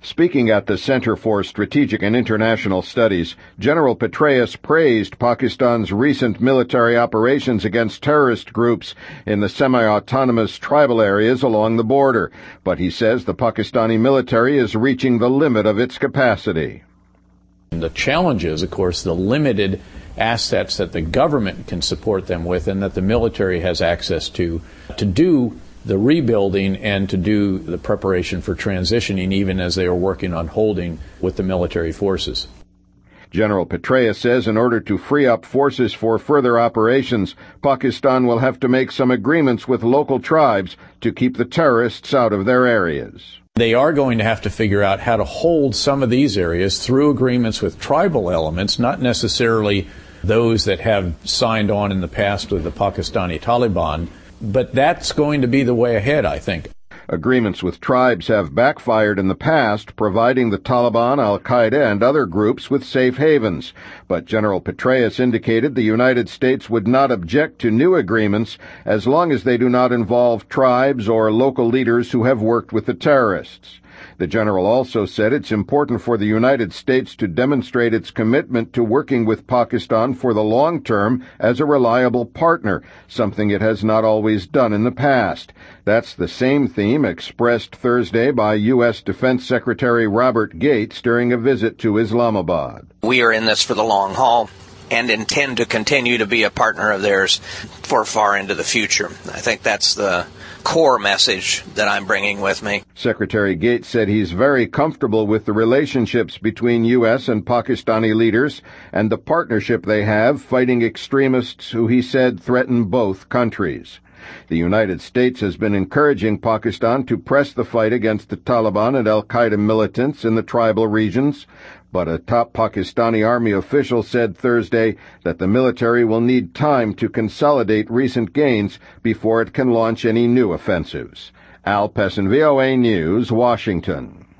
Speaking at the Center for Strategic and International Studies, General Petraeus praised Pakistan's recent military operations against terrorist groups in the semi-autonomous tribal areas along the border, but he says the Pakistani military is reaching the limit of its capacity. The challenge is, of course, the limited assets that the government can support them with and that the military has access to do the rebuilding and to do the preparation for transitioning, even as they are working on holding with the military forces. General Petraeus says in order to free up forces for further operations, Pakistan will have to make some agreements with local tribes to keep the terrorists out of their areas. They are going to have to figure out how to hold some of these areas through agreements with tribal elements, not necessarily those that have signed on in the past with the Pakistani Taliban. But that's going to be the way ahead, I think. Agreements with tribes have backfired in the past, providing the Taliban, Al-Qaeda, and other groups with safe havens. But General Petraeus indicated the United States would not object to new agreements as long as they do not involve tribes or local leaders who have worked with the terrorists. The general also said it's important for the United States to demonstrate its commitment to working with Pakistan for the long term as a reliable partner, something it has not always done in the past. That's the same theme expressed Thursday by U.S. Defense Secretary Robert Gates during a visit to Islamabad. We are in this for the long haul and intend to continue to be a partner of theirs for far into the future. I think that's the core message that I'm bringing with me. Secretary Gates said he's very comfortable with the relationships between U.S. and Pakistani leaders and the partnership they have fighting extremists who he said threaten both countries. The United States has been encouraging Pakistan to press the fight against the Taliban and Al-Qaeda militants in the tribal regions, but a top Pakistani army official said Thursday that the military will need time to consolidate recent gains before it can launch any new offensives. Al Pessin, VOA News, Washington.